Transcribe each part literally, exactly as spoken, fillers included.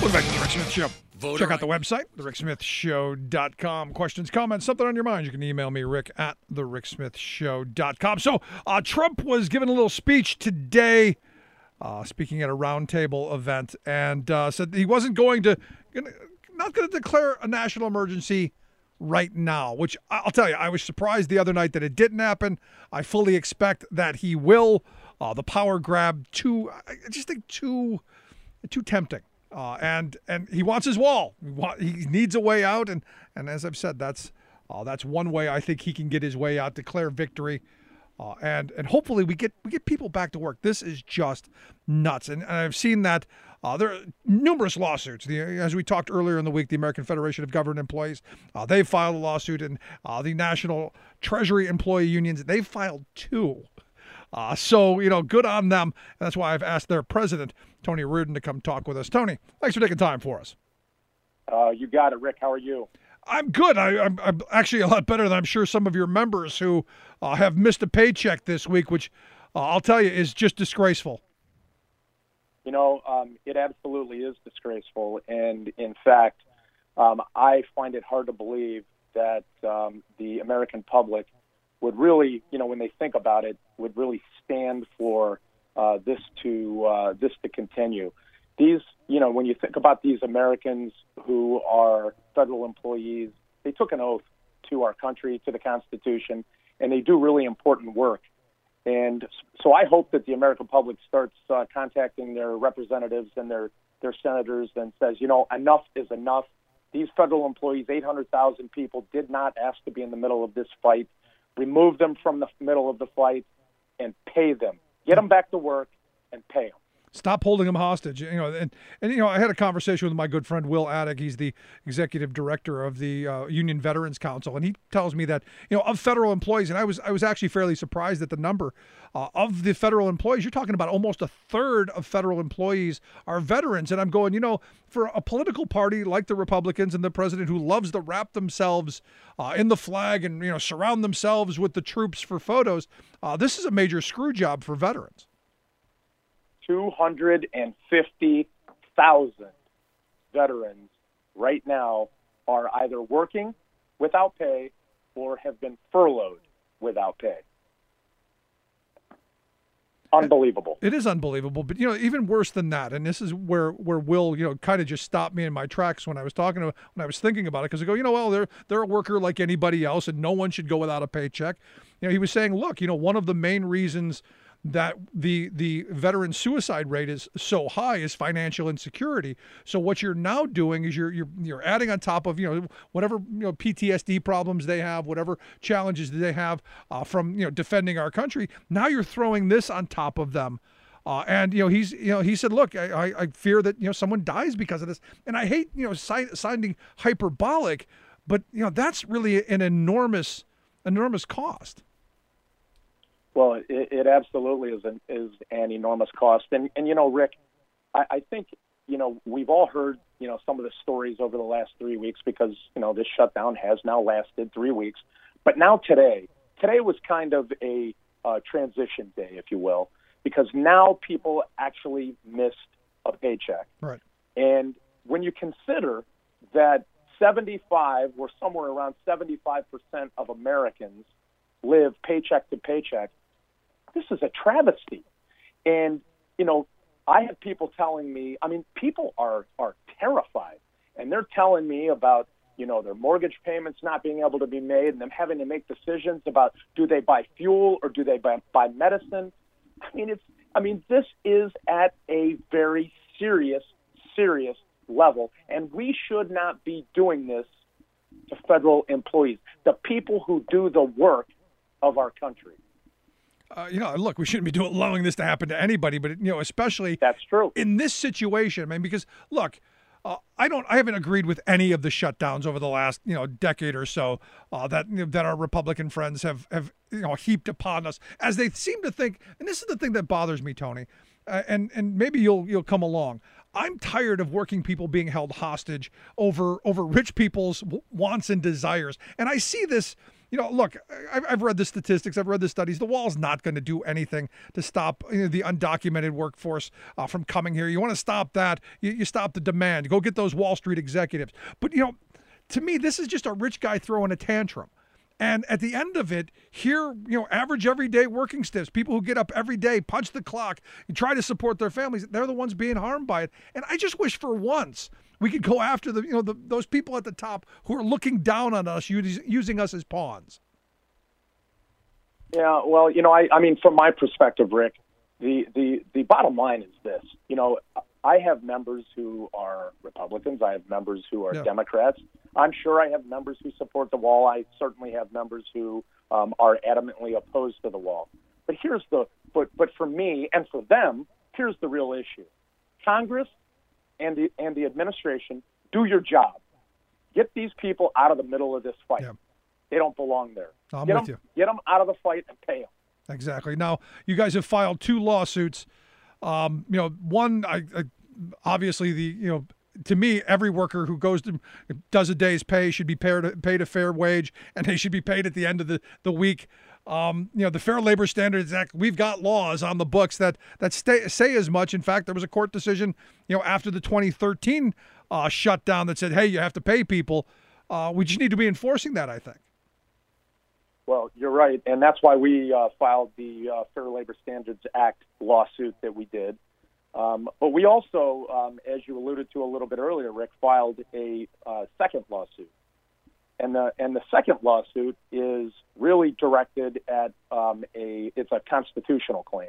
Welcome back to the Rick Smith Show. Voter Check out the website, the rick smith show dot com. Questions, comments, something on your mind, you can email me, rick at the rick smith show dot com. So uh, Trump was giving a little speech today, uh, speaking at a roundtable event, and uh, said he wasn't going to, gonna, not going to declare a national emergency right now, which I'll tell you, I was surprised the other night that it didn't happen. I fully expect that he will. Uh, the power grab, too, I just think too, too tempting. Uh, and and he wants his wall. He, wa- he needs a way out, and and as I've said, that's uh, that's one way I think he can get his way out, declare victory, uh, and and hopefully we get we get people back to work. This is just nuts, and, and I've seen that uh, there are numerous lawsuits. The, as we talked earlier in the week, the American Federation of Government Employees uh, they filed a lawsuit, and uh, the National Treasury Employee Unions they've filed two. Uh, so, you know, good on them. And that's why I've asked their president, Tony Reardon, to come talk with us. Tony, thanks for taking time for us. Uh, you got it, Rick. How are you? I'm good. I, I'm, I'm actually a lot better than I'm sure some of your members who uh, have missed a paycheck this week, which uh, I'll tell you is just disgraceful. You know, um, it absolutely is disgraceful. And in fact, um, I find it hard to believe that um, the American public would really, you know, when they think about it, would really stand for uh, this to uh, this to continue. These, you know, when you think about these Americans who are federal employees, they took an oath to our country, to the Constitution, and they do really important work. And so I hope that the American public starts uh, contacting their representatives and their, their senators and says, you know, enough is enough. These federal employees, eight hundred thousand people, did not ask to be in the middle of this fight. Remove them from the middle of the fight and pay them. Get them back to work and pay them. Stop holding them hostage. You know, and, and you know, I had a conversation with my good friend Will Attic. He's the executive director of the uh, Union Veterans Council, and he tells me that, you know, of federal employees, and I was I was actually fairly surprised at the number uh, of the federal employees. You're talking about almost a third of federal employees are veterans, and I'm going, you know, for a political party like the Republicans and the president who loves to wrap themselves uh, in the flag and, you know, surround themselves with the troops for photos, uh, this is a major screw job for veterans. two hundred fifty thousand veterans right now are either working without pay or have been furloughed without pay. Unbelievable. It is unbelievable, but you know, even worse than that, and this is where where Will, you know, kind of just stopped me in my tracks when I was talking to when I was thinking about it, because I go, you know, well, they're they're a worker like anybody else, and no one should go without a paycheck. You know, he was saying, look, you know, one of the main reasons that the the veteran suicide rate is so high is financial insecurity. So what you're now doing is you're you're you're adding on top of, you know, whatever, you know, P T S D problems they have, whatever challenges they have uh, from, you know, defending our country. Now you're throwing this on top of them. Uh, and, you know, he's, you know, he said, look, I, I fear that, you know, someone dies because of this. And I hate, you know, si- sounding hyperbolic, but, you know, that's really an enormous, enormous cost. Well, it, it absolutely is an, is an enormous cost. And, and you know, Rick, I, I think, you know, we've all heard, you know, some of the stories over the last three weeks because, you know, this shutdown has now lasted three weeks. But now today, today was kind of a uh, transition day, if you will, because now people actually missed a paycheck. Right. And when you consider that seventy-five or somewhere around seventy-five percent of Americans live paycheck to paycheck, this is a travesty. And, you know, I have people telling me, I mean, people are, are terrified. And they're telling me about, you know, their mortgage payments not being able to be made and them having to make decisions about do they buy fuel or do they buy, buy medicine. I mean, it's, I mean, this is at a very serious, serious level. And we should not be doing this to federal employees, the people who do the work of our country. Uh, you know, look, we shouldn't be doing, allowing this to happen to anybody, but, you know, especially that's true in this situation. I mean, because, look, uh, I don't, I haven't agreed with any of the shutdowns over the last, you know, decade or so uh, that you know, that our Republican friends have, have, you know, heaped upon us, as they seem to think. And this is the thing that bothers me, Tony, uh, and and maybe you'll you'll come along. I'm tired of working people being held hostage over over rich people's wants and desires, and I see this you know, look, I've, I've read the statistics, I've read the studies. The wall's not going to do anything to stop, you know, the undocumented workforce uh, from coming here. You want to stop that, you, you stop the demand. Go get those Wall Street executives. But, you know, to me, this is just a rich guy throwing a tantrum. And at the end of it, here, you know, average everyday working stiffs, people who get up every day, punch the clock, and try to support their families, they're the ones being harmed by it. And I just wish for once we could go after the, you know, the, those people at the top who are looking down on us, using, using us as pawns. Yeah, well, you know, I, I mean, from my perspective, Rick, the, the, the bottom line is this. You know, I have members who are Republicans. I have members who are yeah. Democrats. I'm sure I have members who support the wall. I certainly have members who um, are adamantly opposed to the wall. But here's the but but for me and for them, here's the real issue: Congress and the and the administration, do your job. Get these people out of the middle of this fight. Yeah. They don't belong there. I'm get with them, you. Get them out of the fight and pay them. Exactly. Now, you guys have filed two lawsuits. Um, you know, one, I, I, obviously, the you know, to me, every worker who goes to does a day's pay should be paid paid a fair wage, and they should be paid at the end of the the week. Um, you know, the Fair Labor Standards Act. We've got laws on the books that that stay, say as much. In fact, there was a court decision, you know, after the twenty thirteen uh, shutdown that said, "Hey, you have to pay people." Uh, we just need to be enforcing that, I think. Well, you're right, and that's why we uh, filed the uh, Fair Labor Standards Act lawsuit that we did. Um, but we also, um, as you alluded to a little bit earlier, Rick, filed a uh, second lawsuit. And the and the second lawsuit is really directed at um, a it's a constitutional claim.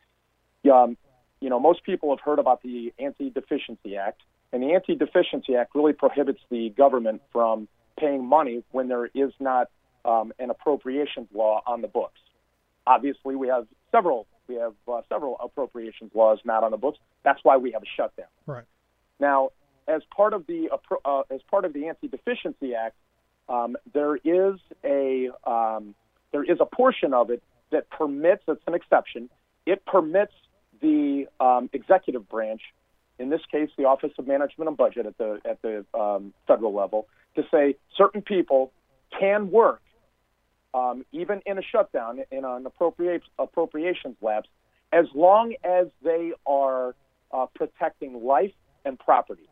Um, you know, most people have heard about the Anti-Deficiency Act, and the Anti-Deficiency Act really prohibits the government from paying money when there is not um, an appropriations law on the books. Obviously, we have several we have uh, several appropriations laws not on the books. That's why we have a shutdown. Right. Now, as part of the uh, as part of the Anti-Deficiency Act, um, there is a um, there is a portion of it that permits. It's an exception. It permits the um, executive branch, in this case, the Office of Management and Budget at the at the um, federal level, to say certain people can work um, even in a shutdown, in an appropriate, appropriations lapse, as long as they are uh, protecting life and property.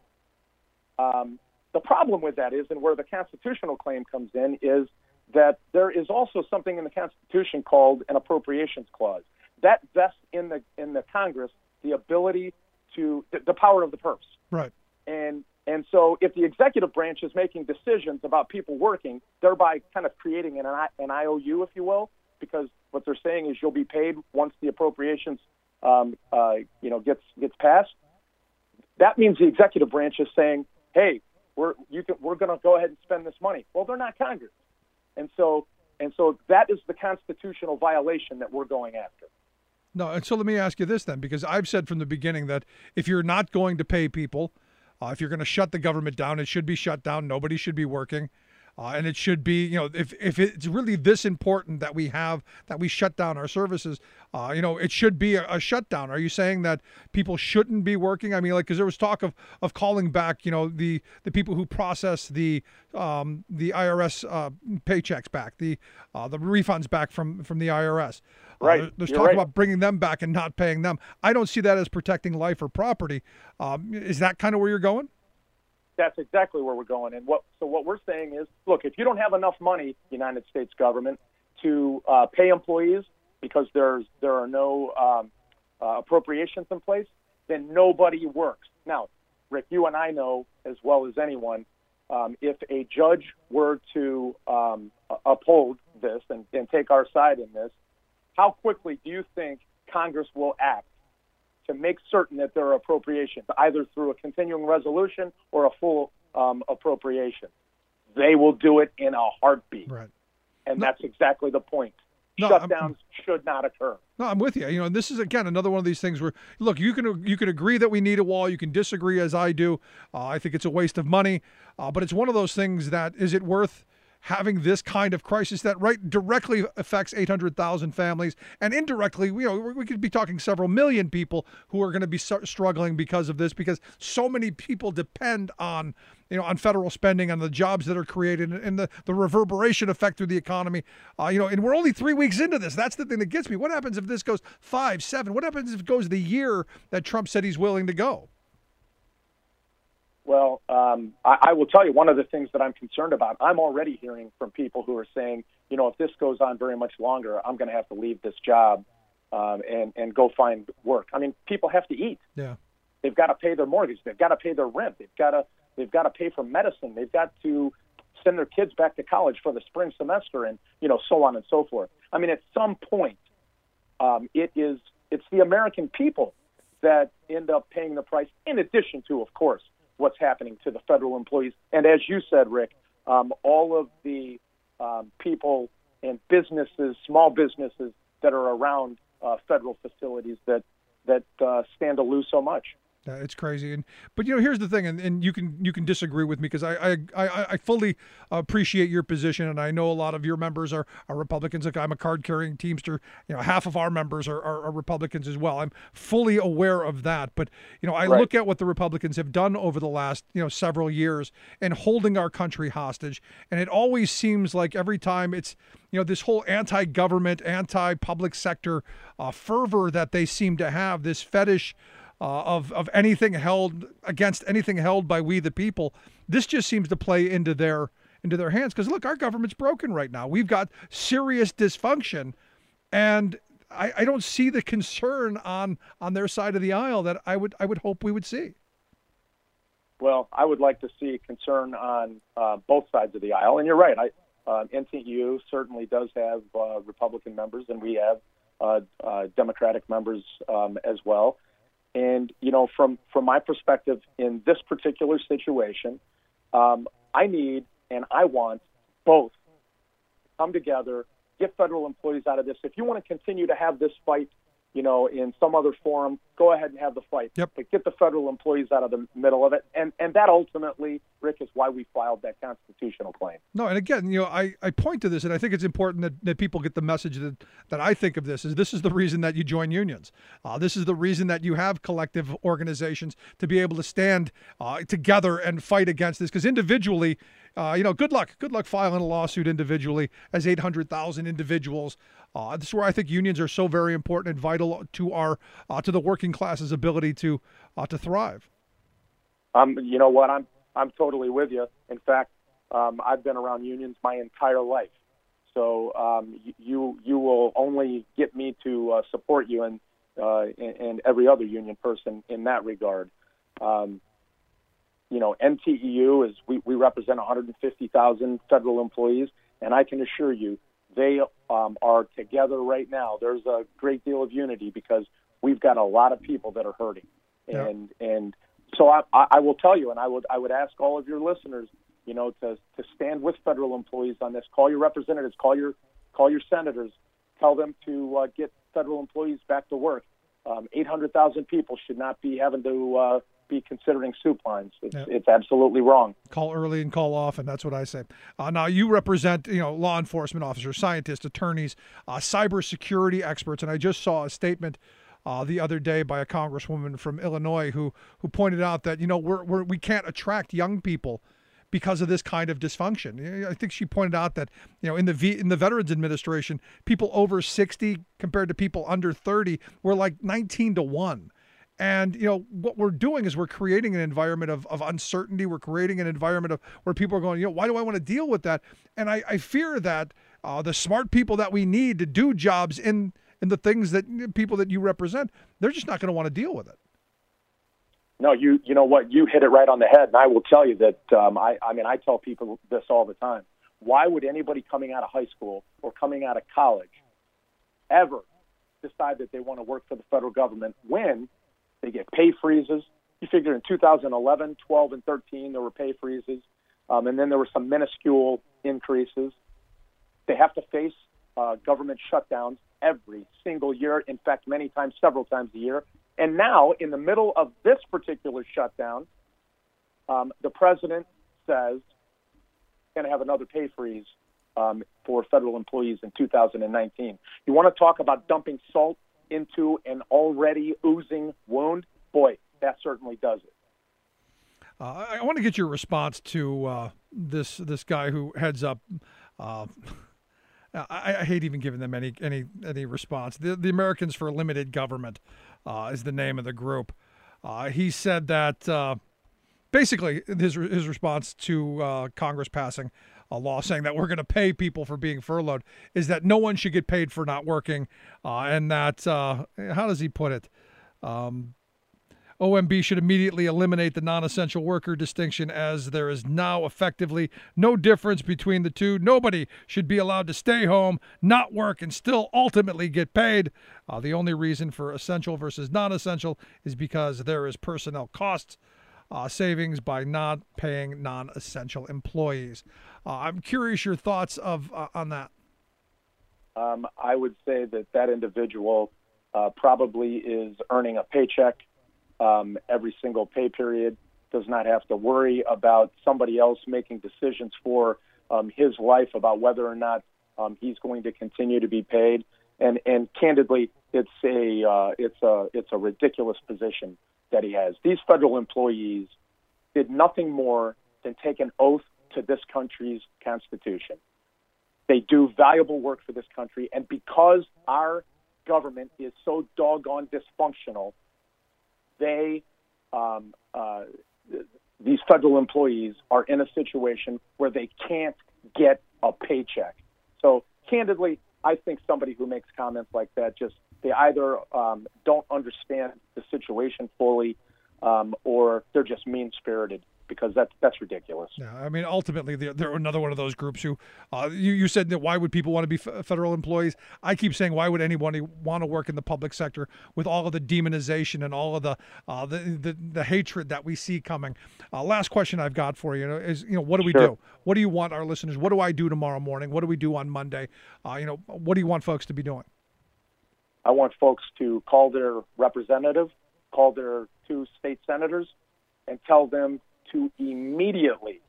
Um, the problem with that is, and where the constitutional claim comes in, is that there is also something in the Constitution called an appropriations clause. That vests in the in the Congress the ability to the, the power of the purse. Right. And and so if the executive branch is making decisions about people working, thereby kind of creating an an I O U, if you will, because what they're saying is you'll be paid once the appropriations um, uh, you know gets gets passed. That means the executive branch is saying, hey, we're you can we're going to go ahead and spend this money. Well, they're not Congress, and so and so that is the constitutional violation that we're going after. No, and so let me ask you this then, because I've said from the beginning that if you're not going to pay people, uh, if you're going to shut the government down, it should be shut down. Nobody should be working. Uh, and it should be, you know, if, if it's really this important that we have, that we shut down our services, uh, you know, it should be a, a shutdown. Are you saying that people shouldn't be working? I mean, like, because there was talk of of calling back, you know, the the people who process the um, the I R S uh, paychecks back, the uh, the refunds back from from the I R S. Right. Uh, there's You're talk right. about bringing them back and not paying them. I don't see that as protecting life or property. Um, is that kind of where you're going? That's exactly where we're going. And what so what we're saying is, look, if you don't have enough money, United States government, to uh, pay employees because there's there are no um, uh, appropriations in place, then nobody works. Now, Rick, you and I know as well as anyone, um, if a judge were to um, uphold this and, and take our side in this, how quickly do you think Congress will act to make certain that there are appropriations, either through a continuing resolution or a full um, appropriation? They will do it in a heartbeat. Right. And No. that's exactly the point. No, Shutdowns I'm- should not occur. No, I'm with you. You know, this is again another one of these things where, look, you can you can agree that we need a wall. You can disagree, as I do. Uh, I think it's a waste of money, uh, but it's one of those things that is it worth having this kind of crisis that right directly affects eight hundred thousand families, and indirectly, you know, we could be talking several million people who are going to be struggling because of this, because so many people depend on, you know, on federal spending, on the jobs that are created, and the, the reverberation effect through the economy. Uh, you know, and we're only three weeks into this. That's the thing that gets me. What happens if this goes five, seven? What happens if it goes the year that Trump said he's willing to go? Well, um, I, I will tell you, one of the things that I'm concerned about, I'm already hearing from people who are saying, you know, if this goes on very much longer, I'm going to have to leave this job um, and, and go find work. I mean, people have to eat. Yeah. They've got to pay their mortgage. They've got to pay their rent. They've got to they've got to pay for medicine. They've got to send their kids back to college for the spring semester, and, you know, so on and so forth. I mean, at some point, um, it is it's the American people that end up paying the price, in addition to, of course, what's happening to the federal employees. And as you said, Rick, um, all of the um, people and businesses, small businesses that are around uh, federal facilities that, that uh, stand to lose so much. Uh, it's crazy, and but you know, here's the thing, and, and you can you can disagree with me because I, I I I fully appreciate your position, and I know a lot of your members are, are Republicans. Like, I'm a card-carrying Teamster. You know, half of our members are, are, are Republicans as well. I'm fully aware of that. But you know, I right. look at what the Republicans have done over the last you know several years and holding our country hostage, and it always seems like every time it's you know this whole anti-government, anti-public sector uh, fervor that they seem to have, this fetish. Uh, of of anything held against anything held by we the people, this just seems to play into their into their hands. Because look, our government's broken right now. We've got serious dysfunction, and I, I don't see the concern on on their side of the aisle that I would I would hope we would see. Well, I would like to see concern on uh, both sides of the aisle, and you're right. I uh, N T E U certainly does have uh, Republican members, and we have uh, uh, Democratic members um, as well. And, you know, from, from my perspective in this particular situation, um, I need and I want both to come together, get federal employees out of this. If you want to continue to have this fight, you know, in some other forum, go ahead and have the fight. Yep. But get the federal employees out of the middle of it. And and that ultimately, Rick, is why we filed that constitutional claim. No, and again, you know, I, I point to this, and I think it's important that, that people get the message that, that I think of this is this is the reason that you join unions. Uh, this is the reason that you have collective organizations to be able to stand uh, together and fight against this. Because individually, uh, you know, good luck. Good luck filing a lawsuit individually as eight hundred thousand individuals. Uh, this is where I think unions are so very important and vital to our uh, to the working class's ability to uh, to thrive. Um, you know what? I'm I'm totally with you. In fact, um, I've been around unions my entire life, so um, you you will only get me to uh, support you and, uh, and and every other union person in that regard. Um, you know, N T E U is we, we represent one hundred fifty thousand federal employees, and I can assure you they um, are together right now. There's a great deal of unity because we've got a lot of people that are hurting, yeah. and and. So I, I will tell you, and I would I would ask all of your listeners, you know, to to stand with federal employees on this. Call your representatives, call your call your senators, tell them to uh, get federal employees back to work. Um, eight hundred thousand people should not be having to uh, be considering soup lines. It's, yeah. it's absolutely wrong. Call early and call often. That's what I say. Uh, now, you represent, you know, law enforcement officers, scientists, attorneys, uh, cybersecurity experts, and I just saw a statement Uh, the other day by a congresswoman from Illinois who who pointed out that, you know, we're, we're, we can't attract young people because of this kind of dysfunction. I think she pointed out that, you know, in the v, in the Veterans Administration, people over sixty compared to people under thirty were like nineteen to one. And, you know, what we're doing is we're creating an environment of, of uncertainty. We're creating an environment of where people are going, you know, why do I want to deal with that? And I, I fear that uh, the smart people that we need to do jobs in and the things that people that you represent, they're just not going to want to deal with it. No, you you know what? You hit it right on the head. And I will tell you that, um, I, I mean, I tell people this all the time. Why would anybody coming out of high school or coming out of college ever decide that they want to work for the federal government when they get pay freezes? You figure in two thousand eleven, twelve, and thirteen, there were pay freezes. Um, and then there were some minuscule increases. They have to face uh, government shutdowns every single year, in fact, many times, several times a year. And now, in the middle of this particular shutdown, um, the president says, going to have another pay freeze um, for federal employees in two thousand nineteen. You want to talk about dumping salt into an already oozing wound? Boy, that certainly does it. Uh, I want to get your response to uh, this this guy who heads up. Uh, I, I hate even giving them any any any response. The, the Americans for Limited Government uh, is the name of the group. Uh, he said that uh, basically his his response to uh, Congress passing a law saying that we're going to pay people for being furloughed is that no one should get paid for not working, uh, and that uh, how does he put it? Um, O M B should immediately eliminate the non-essential worker distinction, as there is now effectively no difference between the two. Nobody should be allowed to stay home, not work, and still ultimately get paid. Uh, the only reason for essential versus non-essential is because there is personnel costs uh, savings by not paying non-essential employees. Uh, I'm curious your thoughts of uh, on that. Um, I would say that that individual uh, probably is earning a paycheck Um, every single pay period, does not have to worry about somebody else making decisions for um, his life about whether or not um, he's going to continue to be paid. And and candidly, it's a uh, it's a it's a ridiculous position that he has. These federal employees did nothing more than take an oath to this country's Constitution. They do valuable work for this country, and because our government is so doggone dysfunctional, they, um, uh, these federal employees are in a situation where they can't get a paycheck. So, candidly, I think somebody who makes comments like that just, they either um, don't understand the situation fully um, or they're just mean-spirited, because that's that's ridiculous. Yeah, I mean, ultimately, they're, they're another one of those groups who, uh, you, you said that why would people want to be f- federal employees? I keep saying, why would anyone want to work in the public sector with all of the demonization and all of the uh, the, the the hatred that we see coming? Uh, last question I've got for you is, you know, what do we Sure. do? What do you want our listeners? What do I do tomorrow morning? What do we do on Monday? Uh, you know, what do you want folks to be doing? I want folks to call their representative, call their two state senators, and tell them to immediately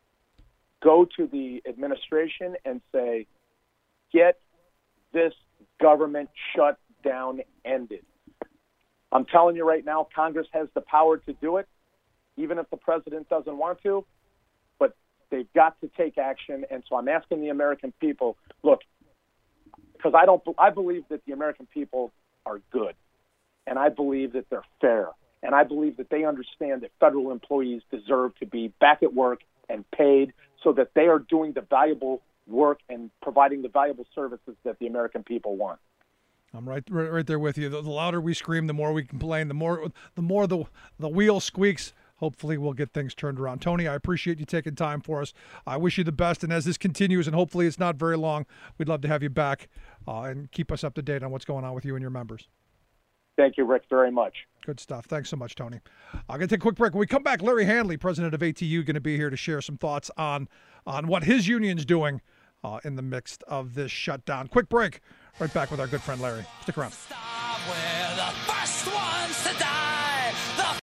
go to the administration and say, get this government shutdown ended. I'm telling you right now, Congress has the power to do it, even if the president doesn't want to, but they've got to take action. And so I'm asking the American people, look, because I don't, I believe that the American people are good, and I believe that they're fair. And I believe that they understand that federal employees deserve to be back at work and paid so that they are doing the valuable work and providing the valuable services that the American people want. I'm right, right, right there with you. The, the louder we scream, the more we complain. The more, the more the the wheel squeaks. Hopefully, we'll get things turned around. Tony, I appreciate you taking time for us. I wish you the best. And as this continues, and hopefully it's not very long, we'd love to have you back uh, and keep us up to date on what's going on with you and your members. Thank you, Rick, very much. Good stuff. Thanks so much, Tony. I'm going to take a quick break. When we come back, Larry Handley, president of A T U, going to be here to share some thoughts on, on what his union's doing uh, in the midst of this shutdown. Quick break. Right back with our good friend Larry. Stick around. We're the first ones to die.